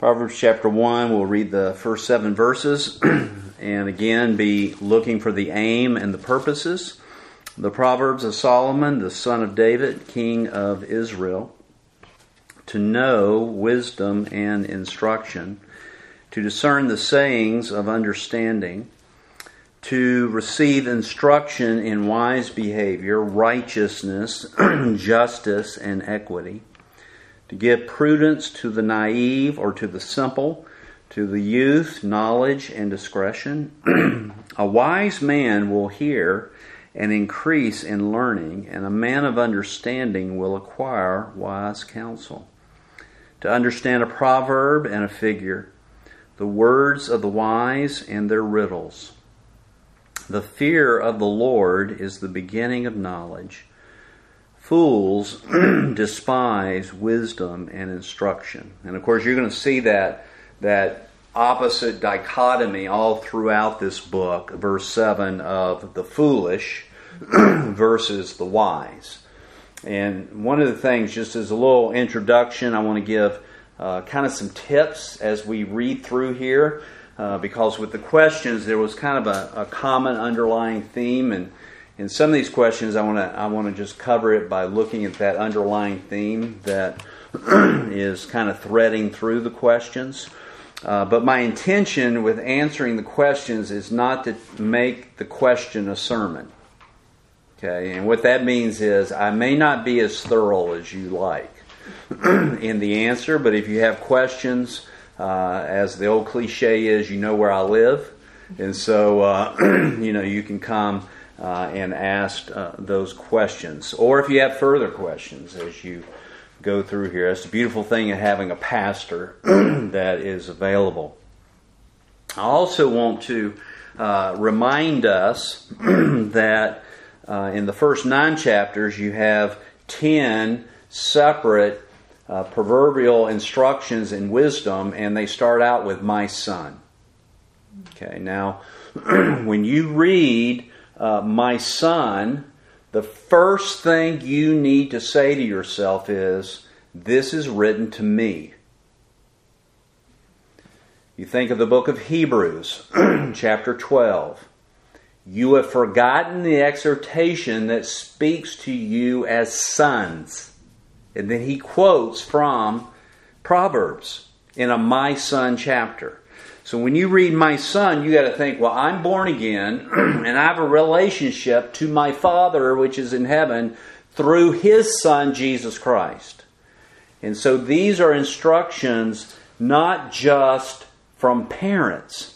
Proverbs chapter 1, we'll read the first 7 verses and again be looking for the aim and the purposes. The Proverbs of Solomon, the son of David, king of Israel, to know wisdom and instruction, to discern the sayings of understanding, to receive instruction in wise behavior, righteousness, justice, and equity, to give prudence to the naive or to the simple, to the youth, knowledge and discretion. A wise man will hear and increase in learning, and a man of understanding will acquire wise counsel. To understand a proverb and a figure, the words of the wise and their riddles. The fear of the Lord is the beginning of knowledge. Fools despise wisdom and instruction. And of course, you're going to see that opposite dichotomy all throughout this book, verse 7 of the foolish versus the wise. And one of the things, just as a little introduction, I want to give kind of some tips as we read through here, because with the questions there was kind of a common underlying theme, and in some of these questions I want to just cover it by looking at that underlying theme that is kind of threading through the questions. But my intention with answering the questions is not to make the question a sermon. Okay, and what that means is I may not be as thorough as you like in the answer, but if you have questions, as the old cliche is, you know where I live, and so you can come and ask those questions, or if you have further questions as you go through here. That's the beautiful thing of having a pastor that is available. I also want to remind us that in the first 9 chapters you have 10 separate proverbial instructions in wisdom, and they start out with "my son." Okay, now when you read "my son," the first thing you need to say to yourself is, "This is written to me." You think of the book of Hebrews, chapter 12. "You have forgotten the exhortation that speaks to you as sons." And then he quotes from Proverbs in a "my son" chapter. So when you read "my son," you got to think, well, I'm born again and I have a relationship to my Father which is in heaven through His Son Jesus Christ. And so these are instructions not just from parents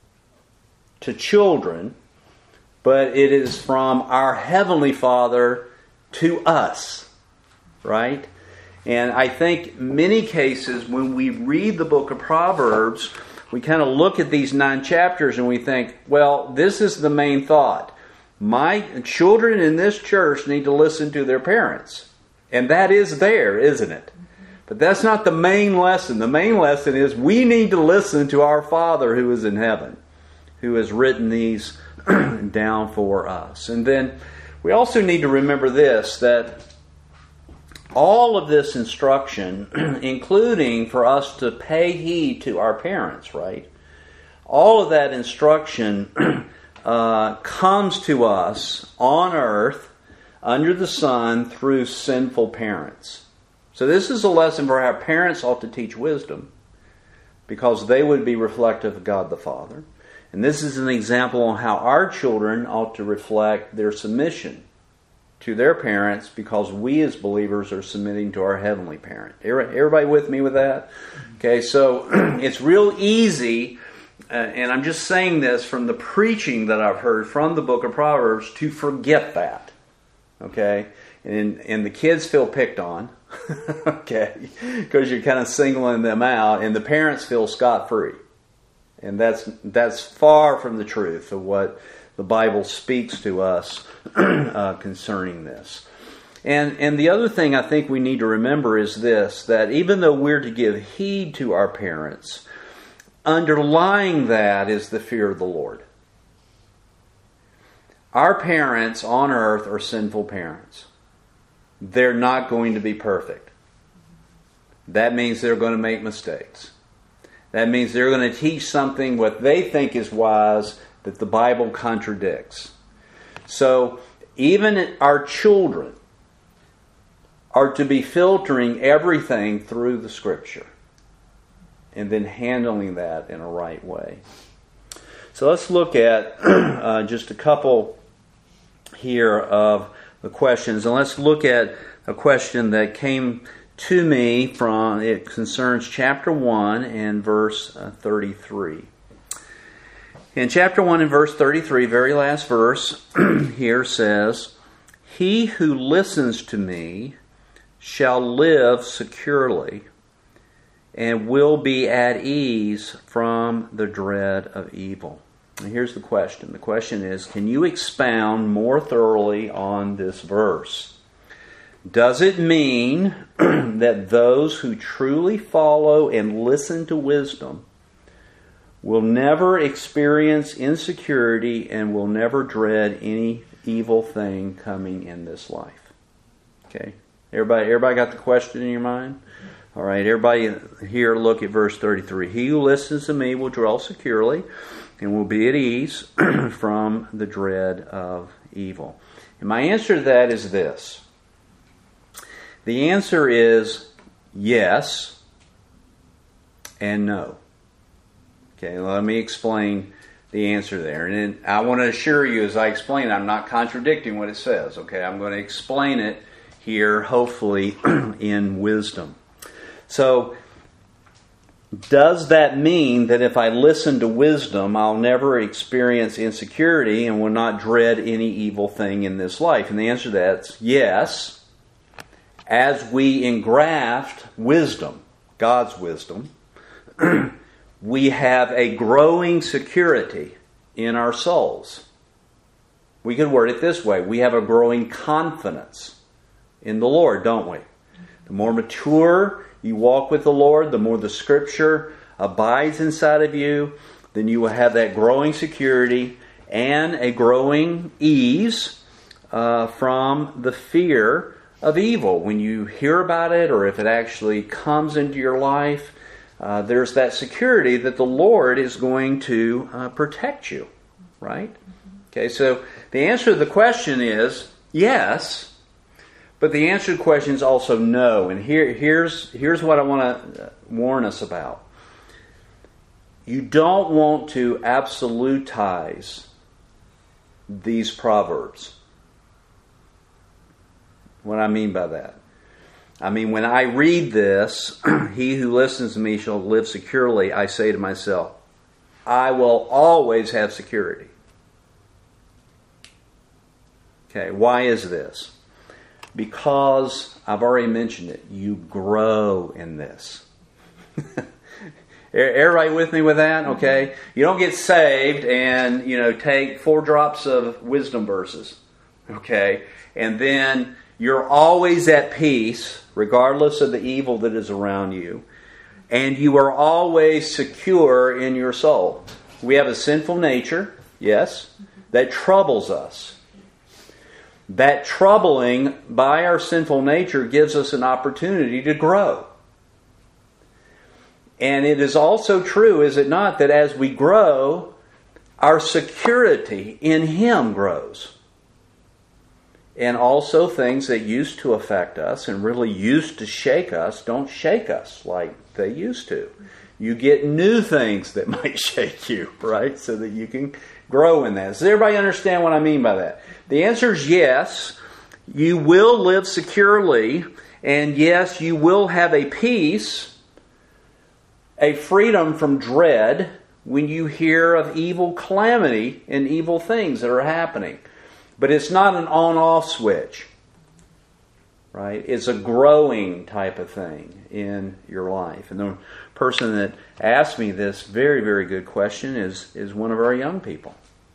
to children, but it is from our Heavenly Father to us. Right? And I think many cases when we read the book of Proverbs, we kind of look at these 9 chapters and we think, well, this is the main thought. My children in this church need to listen to their parents. And that is there, isn't it? But that's not the main lesson. The main lesson is we need to listen to our Father who is in heaven, who has written these down for us. And then we also need to remember this, that all of this instruction, including for us to pay heed to our parents, right? All of that instruction comes to us on earth, under the sun, through sinful parents. So this is a lesson for how parents ought to teach wisdom, because they would be reflective of God the Father. And this is an example on how our children ought to reflect their submission to their parents, because we as believers are submitting to our heavenly parent. Everybody with me with that? Okay, so it's real easy, and I'm just saying this from the preaching that I've heard from the book of Proverbs, to forget that. Okay, and the kids feel picked on, okay, because you're kind of singling them out, and the parents feel scot-free. And that's far from the truth of what the Bible speaks to us concerning this. And the other thing I think we need to remember is this, that even though we're to give heed to our parents, underlying that is the fear of the Lord. Our parents on earth are sinful parents. They're not going to be perfect. That means they're going to make mistakes. That means they're going to teach something what they think is wise that the Bible contradicts. So even our children are to be filtering everything through the Scripture and then handling that in a right way. So let's look at just a couple here of the questions. And let's look at a question that came to me from, it concerns chapter 1 and verse 33. In chapter 1 and verse 33, very last verse, here says, "He who listens to me shall live securely and will be at ease from the dread of evil." And here's the question. The question is, can you expound more thoroughly on this verse? Does it mean that those who truly follow and listen to wisdom will never experience insecurity and will never dread any evil thing coming in this life? Okay. Everybody got the question in your mind? All right, everybody here look at verse 33. "He who listens to me will dwell securely and will be at ease from the dread of evil." And my answer to that is this. The answer is yes and no. Okay, let me explain the answer there. And I want to assure you as I explain it, I'm not contradicting what it says. Okay, I'm going to explain it here, hopefully, in wisdom. So, does that mean that if I listen to wisdom, I'll never experience insecurity and will not dread any evil thing in this life? And the answer to that's yes. As we engraft wisdom, God's wisdom, we have a growing security in our souls. We could word it this way. We have a growing confidence in the Lord, don't we? The more mature you walk with the Lord, the more the Scripture abides inside of you, then you will have that growing security and a growing ease from the fear of evil. When you hear about it, or if it actually comes into your life, there's that security that the Lord is going to protect you, right? Okay, so the answer to the question is yes, but the answer to the question is also no. And here's what I want to warn us about. You don't want to absolutize these proverbs. What I mean by that? I mean, when I read this, "He who listens to me shall live securely," I say to myself, I will always have security. Okay, why is this? Because, I've already mentioned it, you grow in this. Everybody with me with that? Okay? You don't get saved and, take 4 drops of wisdom verses. Okay? And then you're always at peace, regardless of the evil that is around you. And you are always secure in your soul. We have a sinful nature, yes, that troubles us. That troubling by our sinful nature gives us an opportunity to grow. And it is also true, is it not, that as we grow, our security in Him grows. And also things that used to affect us and really used to shake us don't shake us like they used to. You get new things that might shake you, right? So that you can grow in that. Does everybody understand what I mean by that? The answer is yes. You will live securely. And yes, you will have a peace, a freedom from dread when you hear of evil calamity and evil things that are happening. But it's not an on-off switch, right? It's a growing type of thing in your life. And the person that asked me this very, very good question is one of our young people.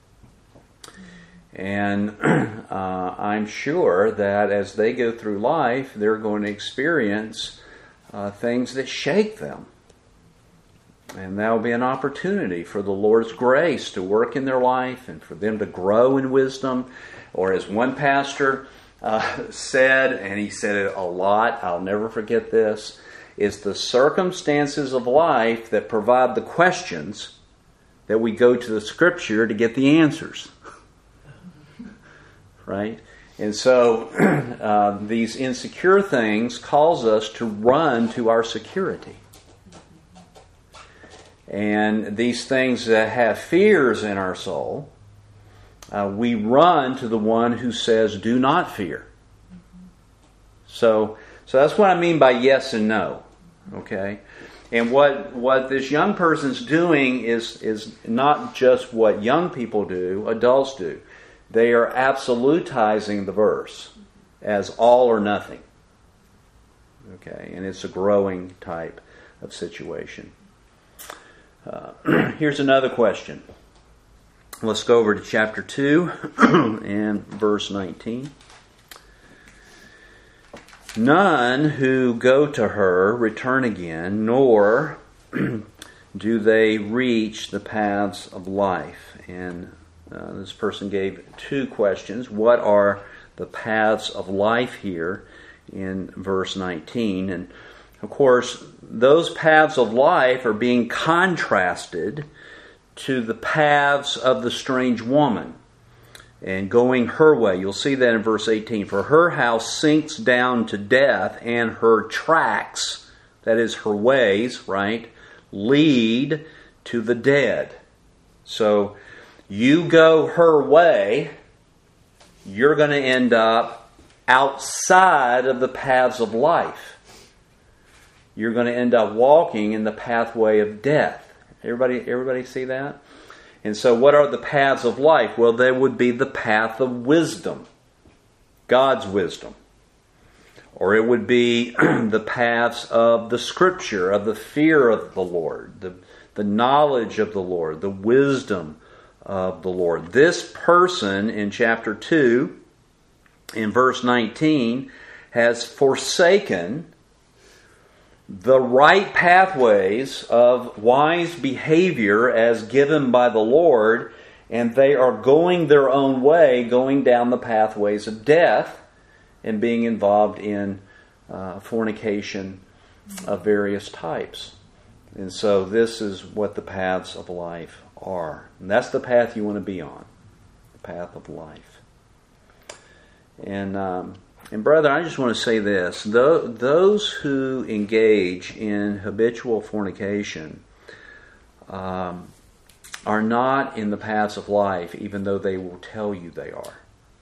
And I'm sure that as they go through life, they're going to experience things that shake them. And that will be an opportunity for the Lord's grace to work in their life and for them to grow in wisdom. Or as one pastor said, and he said it a lot, I'll never forget this, It's the circumstances of life that provide the questions that we go to the Scripture to get the answers. Right? And so these insecure things cause us to run to our security. And these things that have fears in our soul, we run to the one who says, do not fear. So that's what I mean by yes and no. Okay? And what this young person's doing is not just what young people do, adults do. They are absolutizing the verse as all or nothing. Okay? And it's a growing type of situation. Here's another question. Let's go over to chapter 2 and verse 19. None who go to her return again, nor do they reach the paths of life. And this person gave two questions. What are the paths of life here in verse 19? And of course, those paths of life are being contrasted to the paths of the strange woman and going her way. You'll see that in verse 18. For her house sinks down to death, and her tracks, that is her ways, right, lead to the dead. So you go her way, you're going to end up outside of the paths of life. You're going to end up walking in the pathway of death. Everybody see that? And so what are the paths of life? Well, there would be the path of wisdom, God's wisdom. Or it would be the paths of the Scripture, of the fear of the Lord, the knowledge of the Lord, the wisdom of the Lord. This person in chapter 2, in verse 19, has forsaken the right pathways of wise behavior as given by the Lord, and they are going their own way, going down the pathways of death and being involved in fornication of various types. And so this is what the paths of life are. And that's the path you want to be on, the path of life. And brethren, I just want to say this. Those who engage in habitual fornication are not in the paths of life, even though they will tell you they are.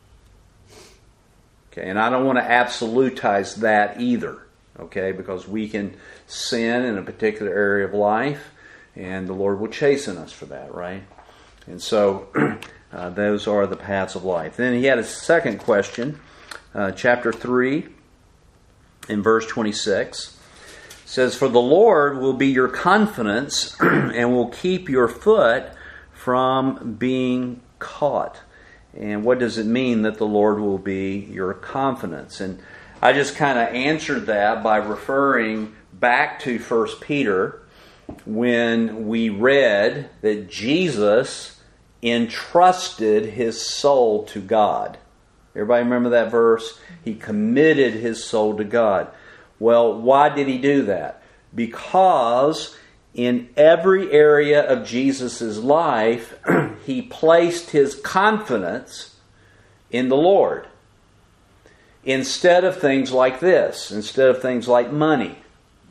Okay, and I don't want to absolutize that either, okay, because we can sin in a particular area of life, and the Lord will chasten us for that, right? And so those are the paths of life. Then he had a second question. Chapter 3, in verse 26, says, For the Lord will be your confidence and will keep your foot from being caught. And what does it mean that the Lord will be your confidence? And I just kind of answered that by referring back to 1 Peter when we read that Jesus entrusted his soul to God. Everybody remember that verse? He committed his soul to God. Well, why did he do that? Because in every area of Jesus' life, he placed his confidence in the Lord. Instead of things like this, instead of things like money.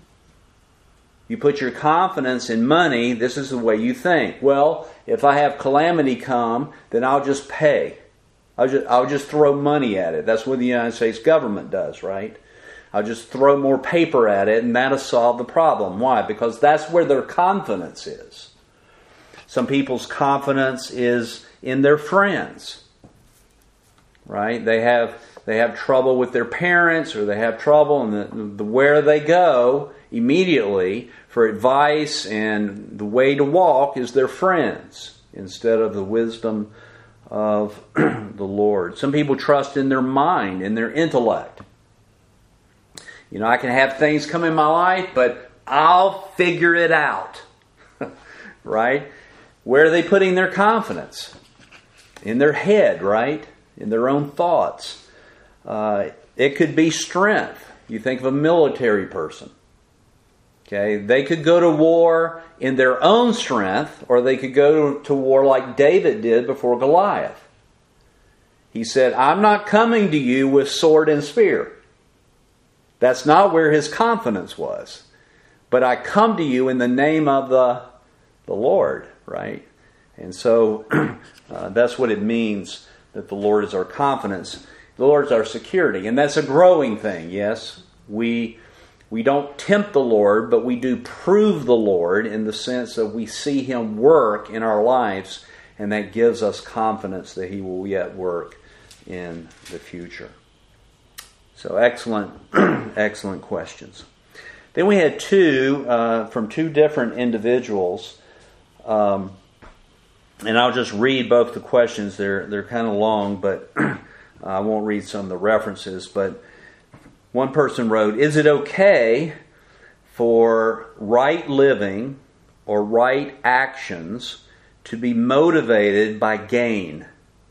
You put your confidence in money, this is the way you think. Well, if I have calamity come, then I'll just pay. I'll just throw money at it. That's what the United States government does, right? I'll just throw more paper at it and that'll solve the problem. Why? Because that's where their confidence is. Some people's confidence is in their friends, right? They have trouble with their parents, or they have trouble, and the where they go immediately for advice and the way to walk is their friends instead of the wisdom of the Lord. Some people trust in their mind, in their intellect. You know, I can have things come in my life, but I'll figure it out. Right? Where are they putting their confidence? In their head, right? In their own thoughts. It could be strength. You think of a military person. Okay, they could go to war in their own strength, or they could go to war like David did before Goliath. He said, I'm not coming to you with sword and spear. That's not where his confidence was. But I come to you in the name of the Lord, right? And so that's what it means that the Lord is our confidence. The Lord is our security. And that's a growing thing, yes. We don't tempt the Lord, but we do prove the Lord in the sense that we see Him work in our lives, and that gives us confidence that He will yet work in the future. So excellent, excellent questions. Then we had two from two different individuals, and I'll just read both the questions. They're kind of long, but I won't read some of the references. But one person wrote, is it okay for right living or right actions to be motivated by gain?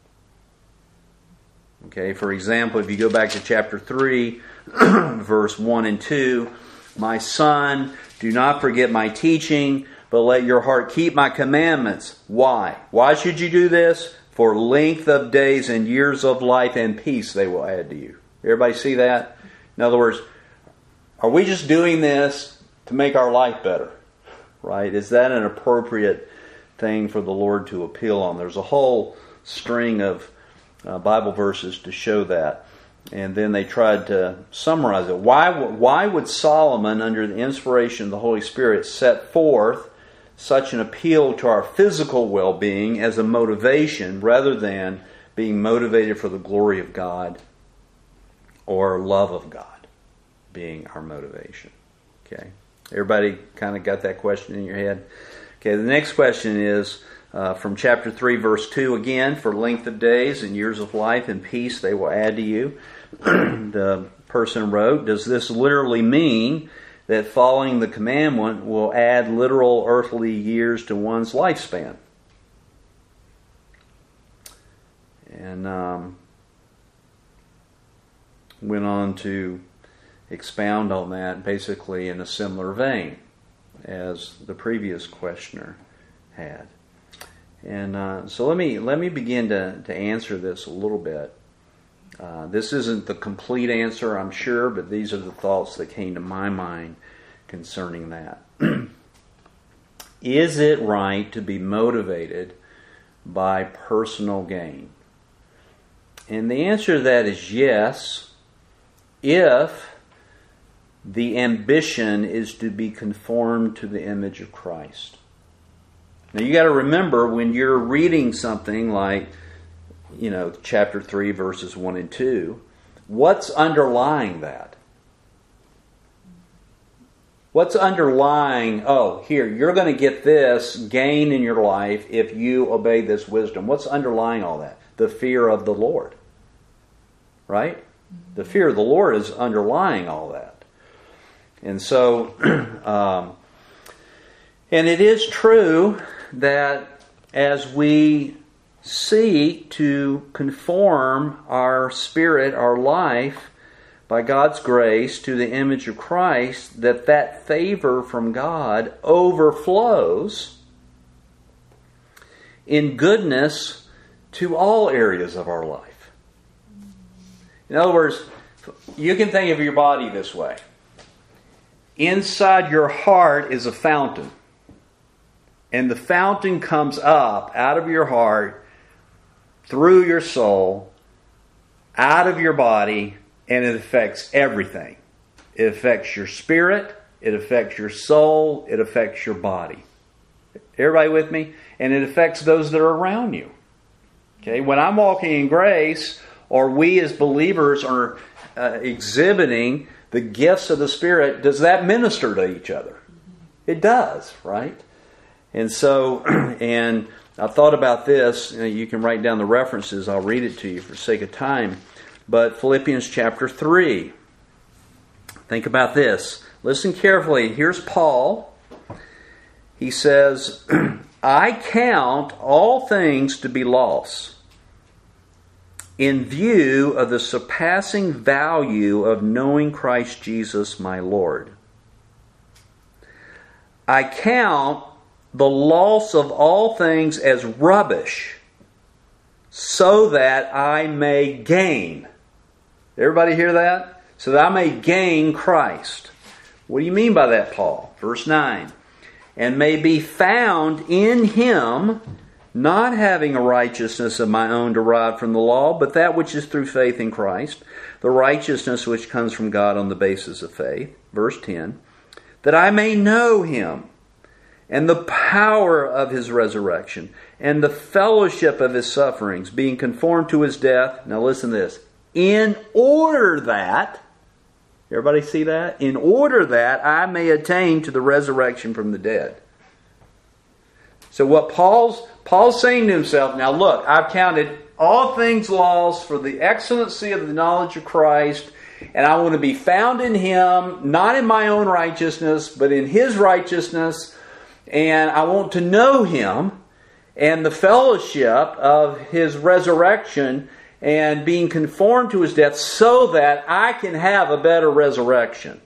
Okay, for example, if you go back to chapter 3, verse 1 and 2, my son, do not forget my teaching, but let your heart keep my commandments. Why? Why should you do this? For length of days and years of life and peace they will add to you. Everybody see that? In other words, are we just doing this to make our life better? Right? Is that an appropriate thing for the Lord to appeal on? There's a whole string of Bible verses to show that. And then they tried to summarize it. Why would Solomon, under the inspiration of the Holy Spirit, set forth such an appeal to our physical well-being as a motivation rather than being motivated for the glory of God or love of God being our motivation? Okay. Everybody kind of got that question in your head? Okay, the next question is from chapter 3, verse 2 again. For length of days and years of life and peace they will add to you. The person wrote, does this literally mean that following the commandment will add literal earthly years to one's lifespan? And went on to expound on that basically in a similar vein as the previous questioner had. And so let me begin to answer this a little bit. This isn't the complete answer, I'm sure, but these are the thoughts that came to my mind concerning that. Is it right to be motivated by personal gain? And the answer to that is yes, if the ambition is to be conformed to the image of Christ. Now you got to remember, when you're reading something like, chapter 3, verses 1 and 2, what's underlying that? What's underlying, you're going to get this gain in your life if you obey this wisdom. What's underlying all that? The fear of the Lord. Right? The fear of the Lord is underlying all that. And so, and it is true that as we seek to conform our spirit, our life, by God's grace to the image of Christ, that favor from God overflows in goodness to all areas of our life. In other words, you can think of your body this way. Inside your heart is a fountain. And the fountain comes up out of your heart, through your soul, out of your body, and it affects everything. It affects your spirit, it affects your soul, it affects your body. Everybody with me? And it affects those that are around you. Okay, when I'm walking in grace, or we as believers are exhibiting the gifts of the Spirit, does that minister to each other? It does, right? And so, and I thought about this. You can write down the references. I'll read it to you for sake of time. But Philippians chapter 3. Think about this. Listen carefully. Here's Paul. He says, I count all things to be loss in view of the surpassing value of knowing Christ Jesus my Lord. I count the loss of all things as rubbish, so that I may gain. Everybody hear that? So that I may gain Christ. What do you mean by that, Paul? Verse 9. And may be found in Him, not having a righteousness of my own derived from the law, but that which is through faith in Christ, the righteousness which comes from God on the basis of faith. Verse 10. That I may know Him, and the power of His resurrection, and the fellowship of His sufferings, being conformed to His death. Now listen to this. In order that, everybody see that? In order that I may attain to the resurrection from the dead. So what Paul's saying to himself, now look, I've counted all things lost for the excellency of the knowledge of Christ, and I want to be found in Him, not in my own righteousness, but in His righteousness. And I want to know Him and the fellowship of His resurrection and being conformed to His death so that I can have a better resurrection.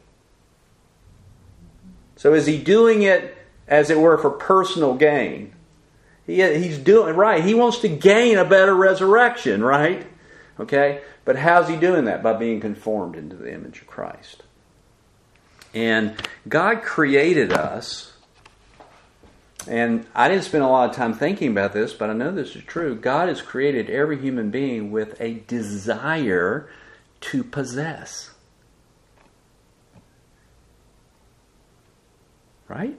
So is he doing it, as it were, for personal gain? He's doing it right. He wants to gain a better resurrection, right? Okay? But how's he doing that? By being conformed into the image of Christ. And God created us. And I didn't spend a lot of time thinking about this, but I know this is true. God has created every human being with a desire to possess. Right?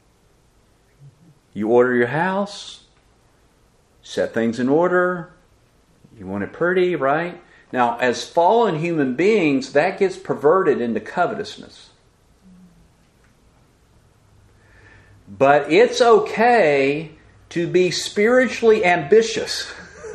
You order your house, set things in order, you want it pretty, right? Now, as fallen human beings, that gets perverted into covetousness. But it's okay to be spiritually ambitious,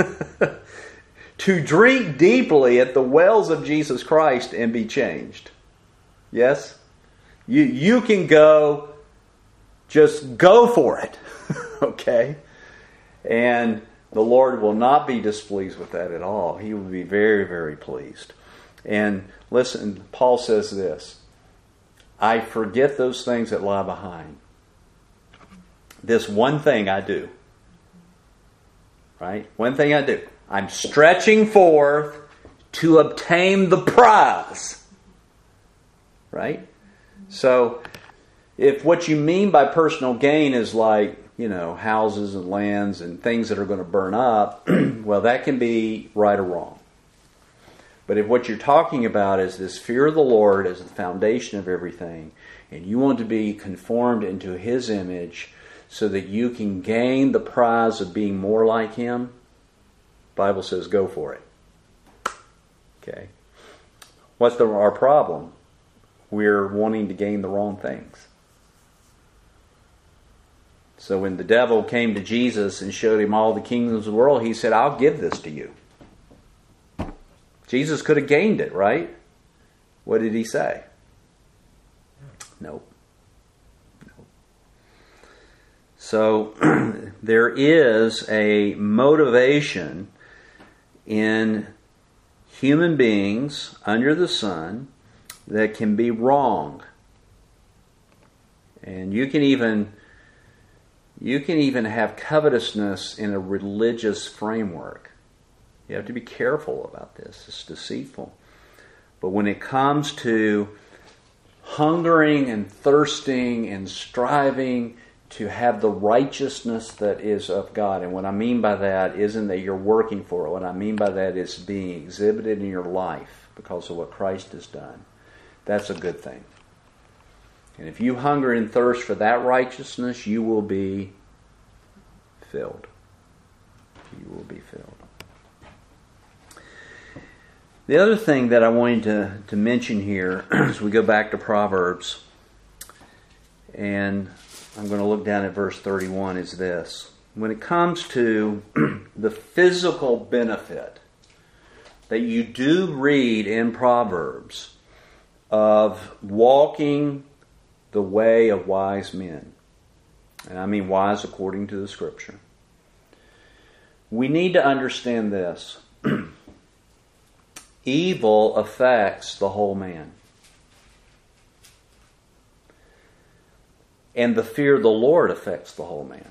to drink deeply at the wells of Jesus Christ and be changed. Yes? You can go, just go for it. Okay? And the Lord will not be displeased with that at all. He will be very, very pleased. And listen, Paul says this, I forget those things that lie behind. This one thing I do. Right? One thing I do. I'm stretching forth to obtain the prize. Right? So, if what you mean by personal gain is like, houses and lands and things that are going to burn up, well, that can be right or wrong. But if what you're talking about is this fear of the Lord as the foundation of everything, and you want to be conformed into His image, so that you can gain the prize of being more like Him, the Bible says go for it. Okay. What's our problem? We're wanting to gain the wrong things. So when the devil came to Jesus and showed Him all the kingdoms of the world, He said, I'll give this to you. Jesus could have gained it, right? What did He say? Nope. So there is a motivation in human beings under the sun that can be wrong. And you can even have covetousness in a religious framework. You have to be careful about this. It's deceitful. But when it comes to hungering and thirsting and striving to have the righteousness that is of God. And what I mean by that isn't that you're working for it. What I mean by that is being exhibited in your life because of what Christ has done. That's a good thing. And if you hunger and thirst for that righteousness, you will be filled. You will be filled. The other thing that I wanted to mention here as we go back to Proverbs, and I'm going to look down at verse 31, is this. When it comes to the physical benefit that you do read in Proverbs of walking the way of wise men, and I mean wise according to the Scripture, we need to understand this. Evil affects the whole man. And the fear of the Lord affects the whole man.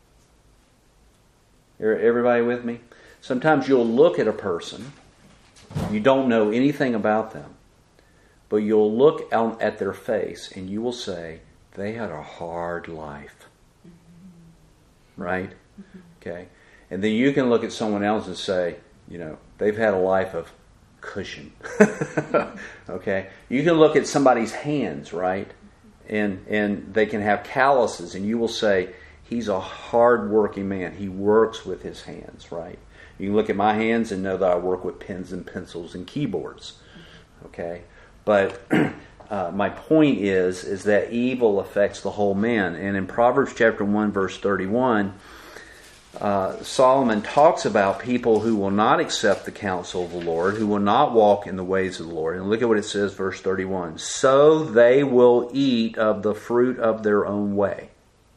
Everybody with me? Sometimes you'll look at a person, you don't know anything about them, but you'll look out at their face and you will say, they had a hard life. Right? Okay. And then you can look at someone else and say, they've had a life of cushion. Okay. You can look at somebody's hands, right? And they can have calluses, and you will say, he's a hard-working man. He works with his hands, right? You can look at my hands and know that I work with pens and pencils and keyboards. Okay? But my point is that evil affects the whole man. And in Proverbs chapter 1, verse 31, Solomon talks about people who will not accept the counsel of the Lord, who will not walk in the ways of the Lord. And look at what it says, verse 31. So they will eat of the fruit of their own way,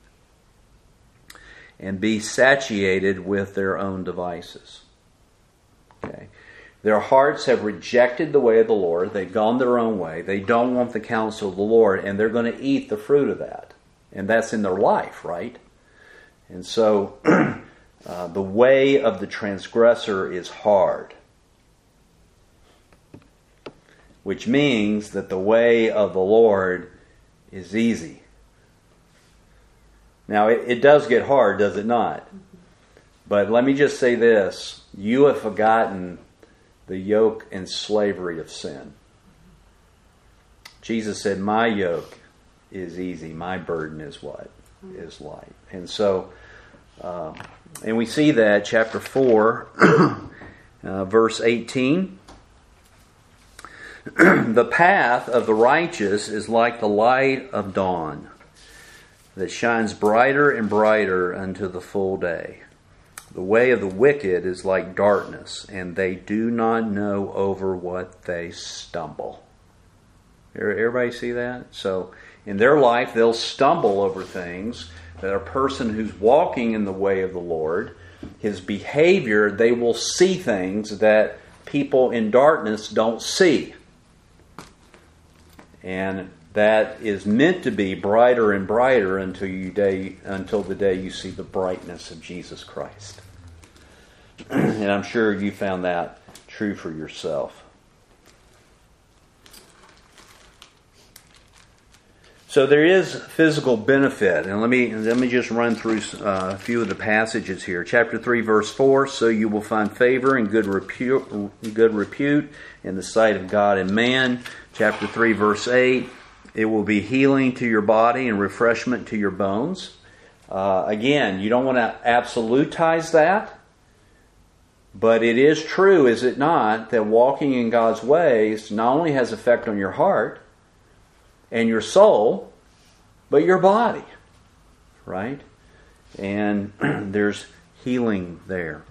and be satiated with their own devices. Okay. Their hearts have rejected the way of the Lord. They've gone their own way. They don't want the counsel of the Lord, and they're going to eat the fruit of that. And that's in their life, right? And so the way of the transgressor is hard, which means that the way of the Lord is easy. Now, it does get hard, does it not? But let me just say this. You have forgotten the yoke and slavery of sin. Jesus said, my yoke is easy. My burden is what? Is light. And so, and we see that, chapter 4, verse 18. The path of the righteous is like the light of dawn, that shines brighter and brighter unto the full day. The way of the wicked is like darkness, and they do not know over what they stumble. Everybody see that? So in their life, they'll stumble over things that a person who's walking in the way of the Lord, his behavior, they will see things that people in darkness don't see. And that is meant to be brighter and brighter until the day you see the brightness of Jesus Christ. And I'm sure you found that true for yourself. So there is physical benefit, and let me just run through a few of the passages here. Chapter 3, verse 4, so you will find favor and good repute in the sight of God and man. Chapter 3, verse 8, it will be healing to your body and refreshment to your bones. Again, you don't want to absolutize that, but it is true, is it not, that walking in God's ways not only has effect on your heart and your soul, but your body, right? And there's healing there.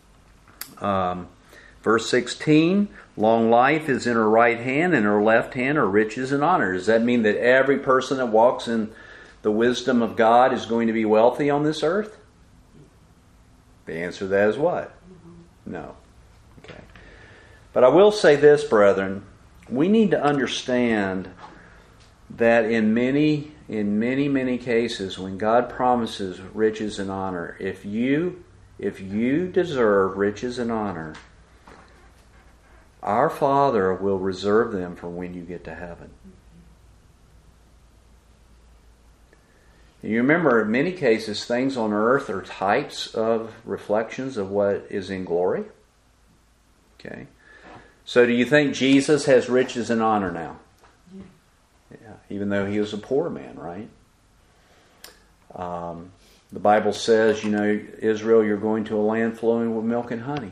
Verse 16, long life is in her right hand, and her left hand are riches and honor. Does that mean that every person that walks in the wisdom of God is going to be wealthy on this earth? The answer to that is what? No. Okay. But I will say this, brethren. We need to understand that in many cases, when God promises riches and honor, if you deserve riches and honor, our Father will reserve them for when you get to heaven. And you remember, in many cases, things on earth are types of reflections of what is in glory. Okay. So do you think Jesus has riches and honor now? Yeah, even though he was a poor man, right? The Bible says, Israel, you're going to a land flowing with milk and honey.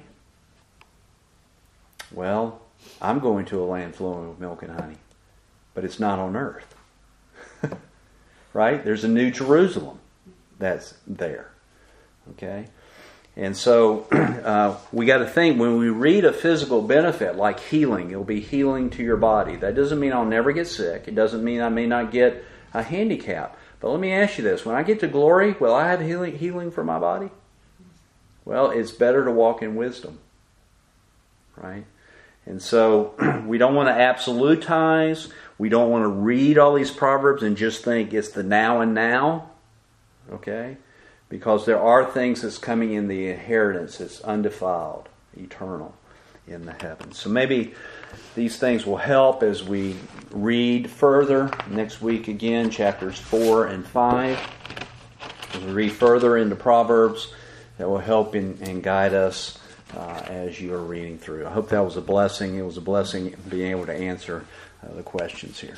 Well, I'm going to a land flowing with milk and honey, but it's not on earth. Right? There's a new Jerusalem that's there. Okay? And so we got to think, when we read a physical benefit like healing, it'll be healing to your body. That doesn't mean I'll never get sick. It doesn't mean I may not get a handicap. But let me ask you this. When I get to glory, will I have healing for my body? Well, it's better to walk in wisdom. Right? And so we don't want to absolutize. We don't want to read all these Proverbs and just think it's the now and now, okay? Because there are things that's coming in the inheritance that's undefiled, eternal in the heavens. So maybe these things will help as we read further. Next week again, chapters 4 and 5. As we read further into Proverbs, that will help and guide us as you are reading through. I hope that was a blessing. It was a blessing being able to answer the questions here.